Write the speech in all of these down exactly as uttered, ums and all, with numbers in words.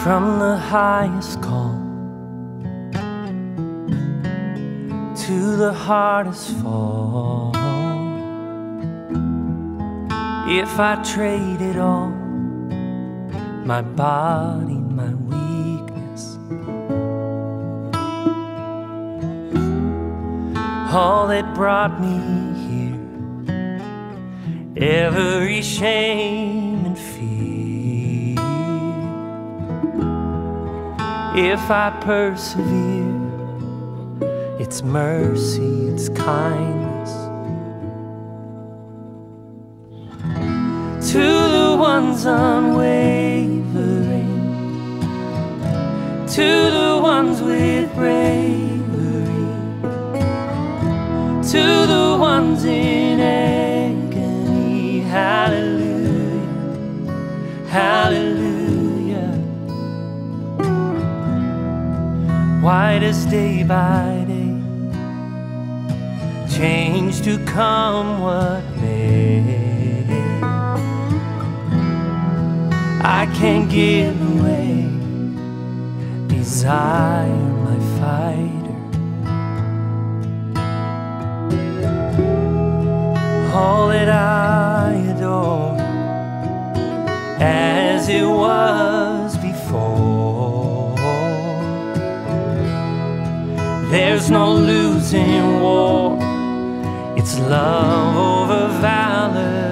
From the highest call to the hardest fall, if I traded all, my body, my weakness, all that brought me here, every shame and fear, if I persevere, it's mercy, it's kindness. To the ones unwavering, to the ones with bravery, to the ones in agony, hallelujah, hallelujah. White as day by day, change to come what may, I can't give away desire, my fighter. All that I adore as it was before. There's no losing war, it's love over valor.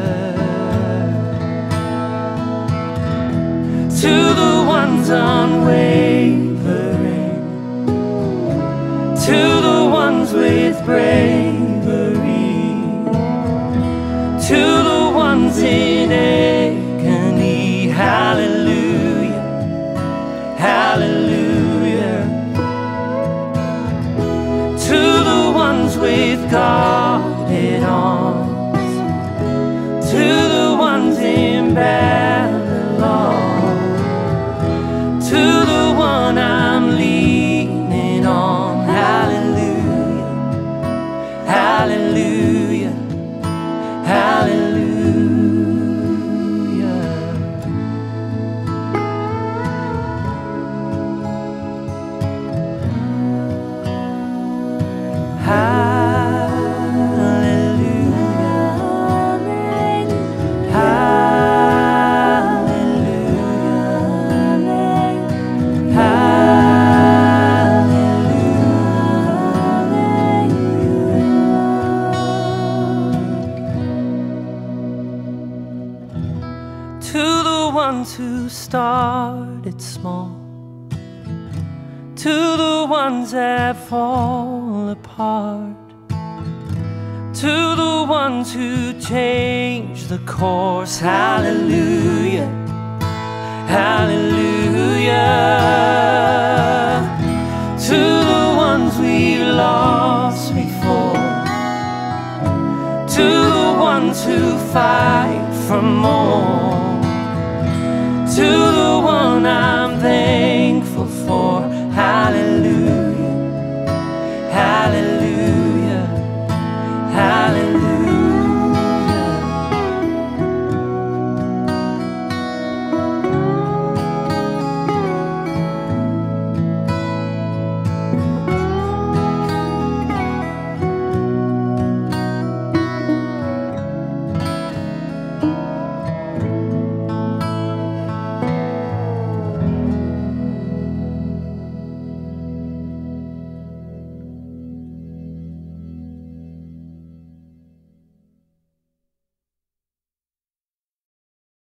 To the ones unwavering, to the ones with bravery, to the ones in agony, hallelujah, hallelujah. To the ones with guarded arms, to the ones in Babylon, to the one I'm leaning on, hallelujah, hallelujah, hallelujah. To the ones who started small, to the ones that fall apart, to the ones who change the course, hallelujah, hallelujah. To the ones we lost before, to the ones who fight for more, to the one I'm thankful for,